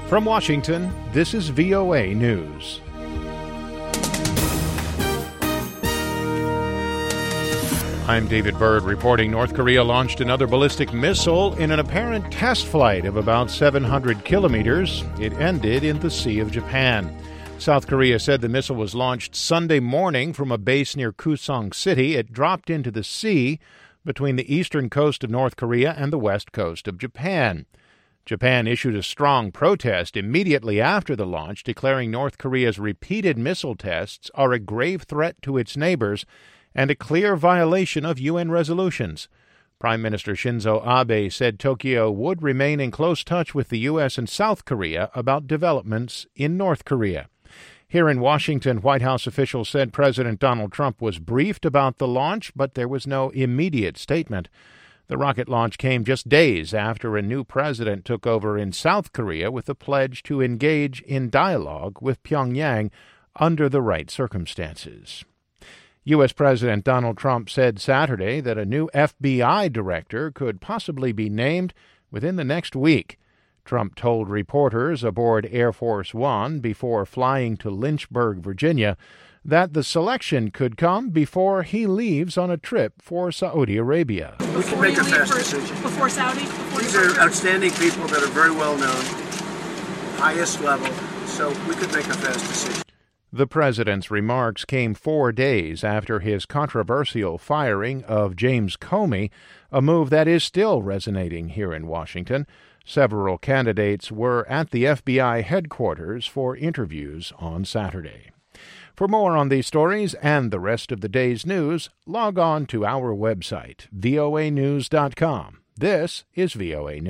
From Washington, this is VOA News. I'm David Byrd reporting North Korea launched another ballistic missile in an apparent test flight of about 700 kilometers. It ended in the Sea of Japan. South Korea said the missile was launched Sunday morning from a base near Kusong City. It dropped into the sea between the eastern coast of North Korea and the west coast of Japan. Japan issued a strong protest immediately after the launch, declaring North Korea's repeated missile tests are a grave threat to its neighbors and a clear violation of UN resolutions. Prime Minister Shinzo Abe said Tokyo would remain in close touch with the U.S. and South Korea about developments in North Korea. Here in Washington, White House officials said President Donald Trump was briefed about the launch, but there was no immediate statement. The rocket launch came just days after a new president took over in South Korea with a pledge to engage in dialogue with Pyongyang under the right circumstances. U.S. President Donald Trump said Saturday that a new FBI director could possibly be named within the next week. Trump told reporters aboard Air Force One before flying to Lynchburg, Virginia, that the selection could come before he leaves on a trip for Saudi Arabia. We can make a fast decision. Before Saudi? These are outstanding people that are very well known, highest level, so we could make a fast decision. The president's remarks came 4 days after his controversial firing of James Comey, a move that is still resonating here in Washington. Several candidates were at the FBI headquarters for interviews on Saturday. For more on these stories and the rest of the day's news, log on to our website, voanews.com. This is VOA News.